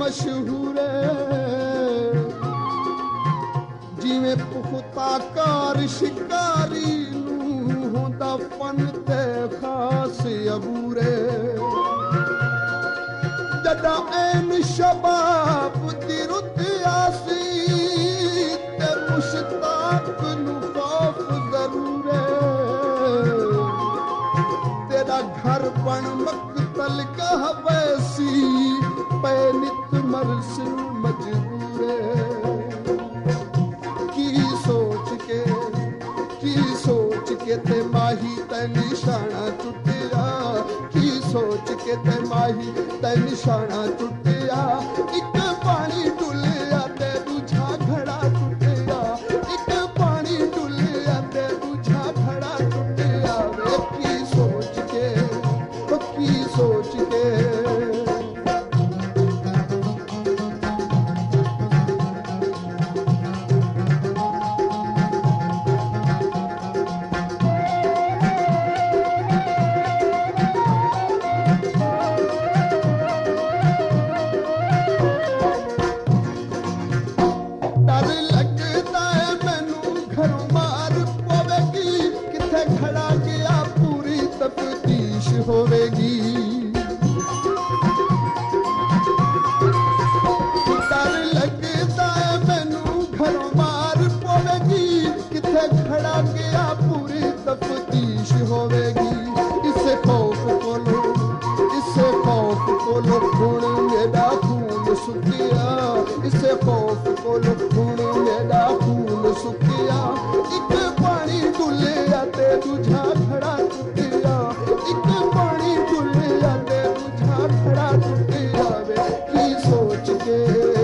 मशहूर जिवें पुख्ताकार शिकारी नूं होंदा फन ते खास अबूरे जदा ऐन शबाब दी रुत आसी ते मुश्ताक नूं खौफ जरूर तेरा घर बन मकतल कह वैसी पे नित मरसिल मजबूर की सोच के ते माही ते निशाना टुटिया की सोच के ते माही ते निशाना टुटिया एक पानी डुलिया ते दूजा घड़ा टुटिया एक पानी डुलिया ते दूजा घड़ा टुटिया वे की सोच के होवेगी डर लगता है मैनू घरों मार पवेगी किथे खड़ा गया पूरी तफ्तीश होवेगी इसे खौफ कोलो हुण मेरा खून सुकिया इसे खौफ कोलो हुण मेरा खून सुकिया एक पानी डुलिया ते दूजा खड़ा टुटिया एक पानी डुलिया ते दूजा खड़ा टुटिया वे की सोच के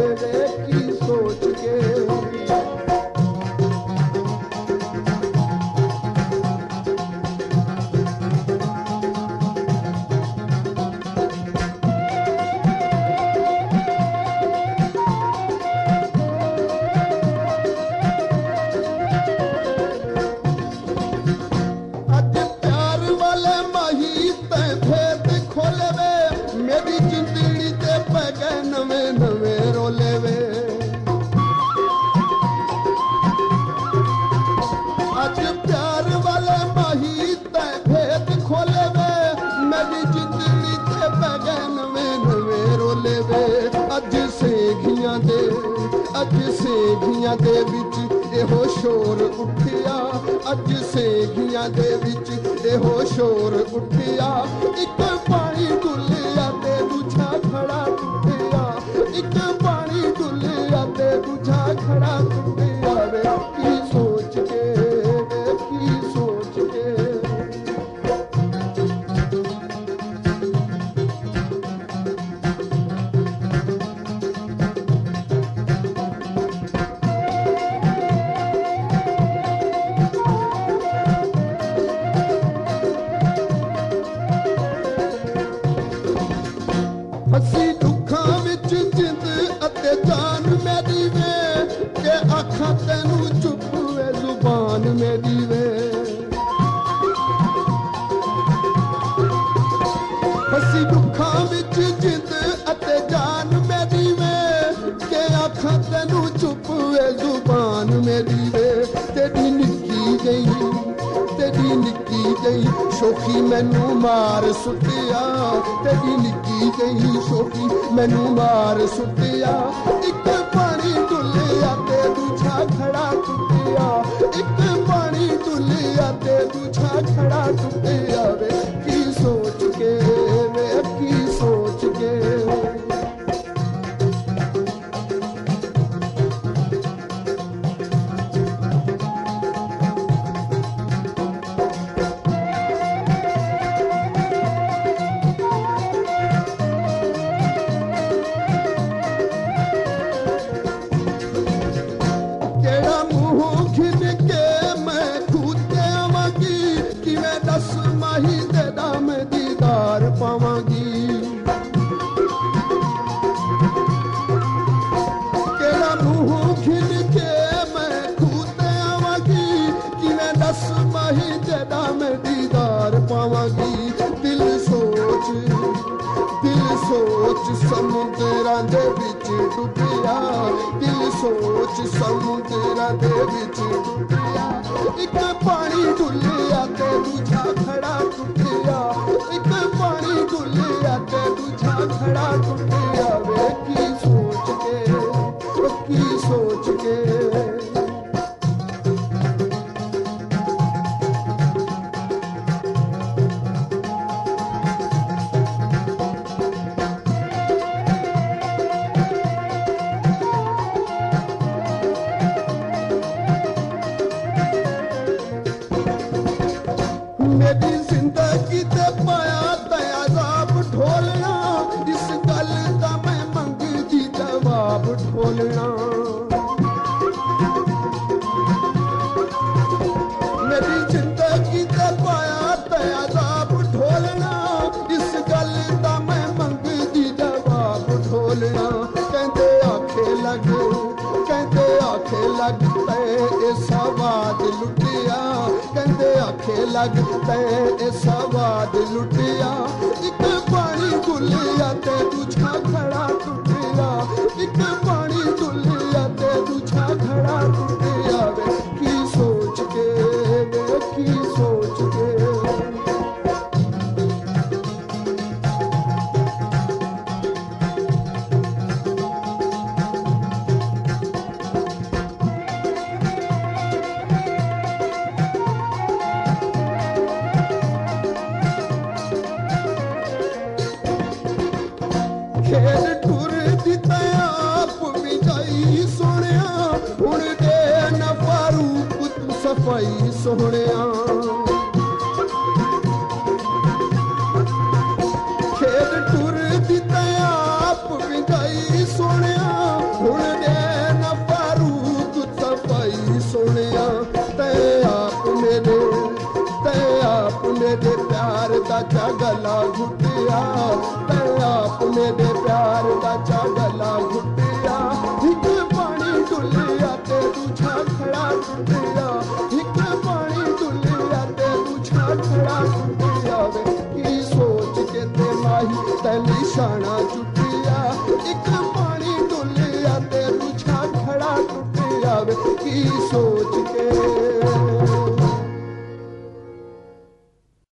अज सेगियां दे विच एहो शोर उठिया अज सेगियां दे विच एहो शोर उठिया एक पानी डुलिया ते दूजा खड़ा टुटिया एक पानी डुलिया ते दूजा खड़ा टुटिया वे की सोच के हसी दुखां विच जिंद अते जान मेरी वे के आखां तैनू चुप वे जुबान मेरी वे हसी दुखां विच जिंद अते जान मेरी वे के आखां तैनू चुप वे जुबान मेरी वे तेरी निक्की गई शोखी मैनू मार सुटिया तेरी निक्की गई शोखी मैनू मार सुटिया एक पानी डुलिया ते दूजा खड़ा टुटिया एक पानी डुलिया ते दूजा खड़ा टुटिया वे की सोच के समुद्रां दे विच डुबिया, दिल सोच समुद्रां दे विच डुबिया। एक पानी डुलिया ते दूजा खड़ा टुटिया, एक पानी डुलिया ते दूजा खड़ा टुटिया। वे की सोच के, की सोच के। मेरी जिंदगी ते पाया तयाजाब ढोलना, इस गल दा मैं मंगदी जवाब ढोलना। मेरी जिंदगी ते पाया तयाजाब ढोलना, इस गल दा मैं मंगदी जवाब ढोलना। कहंदे आखे लग, कहंदे आखे लग ते ए सवाद लुटिया, कहंदे आखे लग ते ए सवाद लुटिया। एक पानी डुलिया ते दूजा खड़ा टुटिया, एक पानी डुलिया ते दूजा खड़ा टुटिया। वे की सोच के, वे की सोच के। खेल टुर दी आप भी जाई सोहणिया, हुण दे न फारूक तू सफाई सोहणिया।